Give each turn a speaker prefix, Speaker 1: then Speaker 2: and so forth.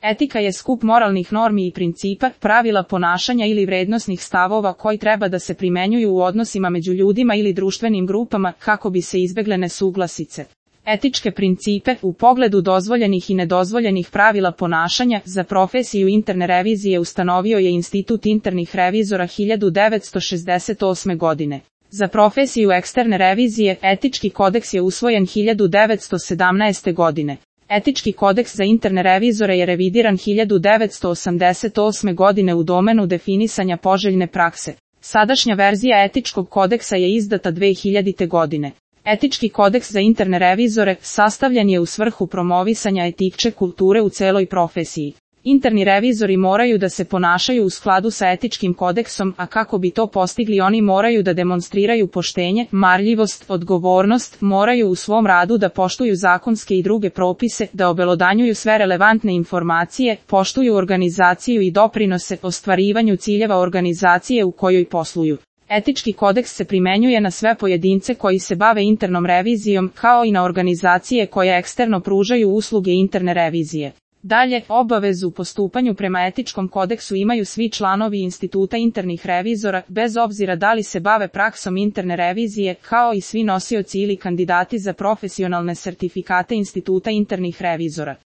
Speaker 1: Etika je skup moralnih normi i principa, pravila ponašanja ili vrednosnih stavova koji treba da se primenjuju u odnosima među ljudima ili društvenim grupama kako bi se izbegle nesuglasice. Etičke principe u pogledu dozvoljenih i nedozvoljenih pravila ponašanja za profesiju interne revizije ustanovio je Institut internih revizora 1968. godine. Za profesiju eksterne revizije etički kodeks je usvojen 1917. godine. Etički kodeks za interne revizore je revidiran 1988. godine u domenu definisanja poželjne prakse. Sadašnja verzija etičkog kodeksa je izdata 2000. godine. Etički kodeks za interne revizore sastavljen je u svrhu promovisanja etičke kulture u celoj profesiji. Interni revizori moraju da se ponašaju u skladu sa etičkim kodeksom, a kako bi to postigli oni moraju da demonstriraju poštenje, marljivost, odgovornost, moraju u svom radu da poštuju zakonske i druge propise, da obelodanjuju sve relevantne informacije, poštuju organizaciju i doprinose ostvarivanju ciljeva organizacije u kojoj posluju. Etički kodeks se primenjuje na sve pojedince koji se bave internom revizijom, kao i na organizacije koje eksterno pružaju usluge interne revizije. Dalje, obavezu u postupanju prema etičkom kodeksu imaju svi članovi Instituta internih revizora, bez obzira da li se bave praksom interne revizije, kao i svi nosioci ili kandidati za profesionalne sertifikate Instituta internih revizora.